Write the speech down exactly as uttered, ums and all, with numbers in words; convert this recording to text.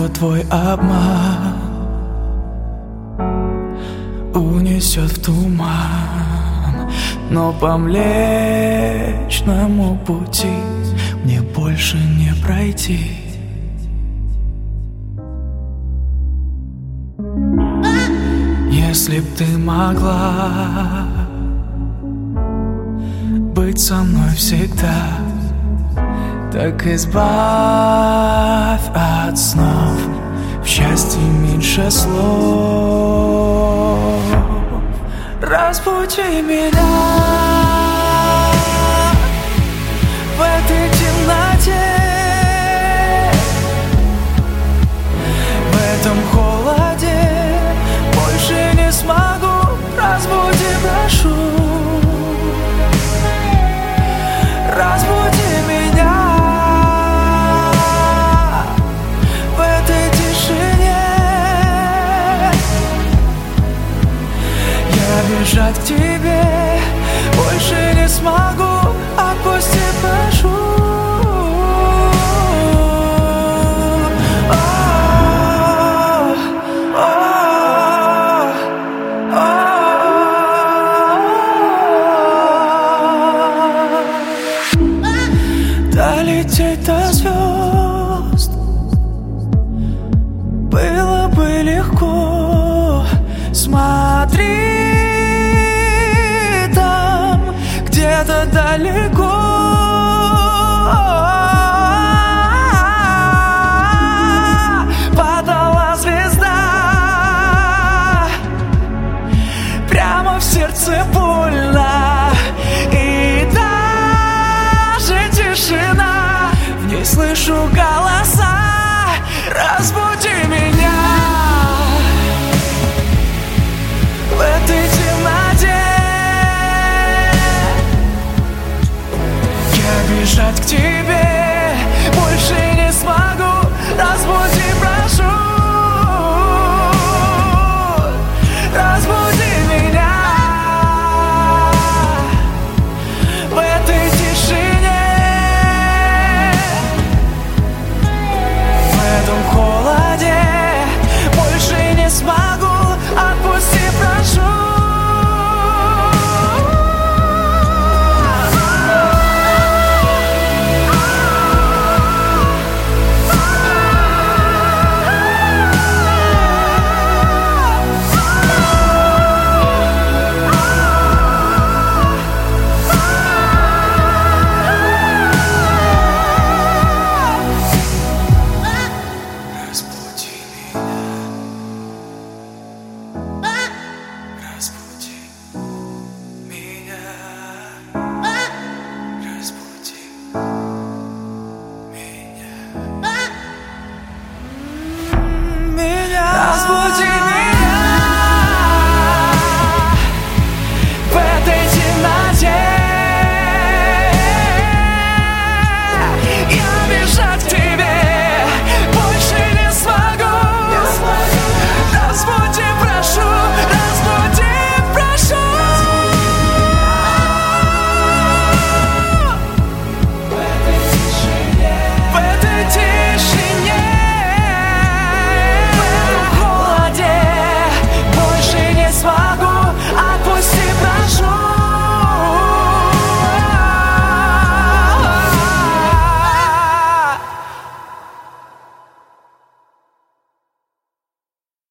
твой обман унесет в туман, но по Млечному пути мне больше не пройти. Если б ты могла быть со мной всегда, так избавь от снов, в счастье меньше слов. Разбуди меня в этой темноте, в этом холоде. Больше не смогу, разбуди, прошу. Разбуди меня в этой тишине. Я бежать к тебе больше не смогу, отпусти, прошу. Долететь до звезд было бы легко. Смотри, там где-то далеко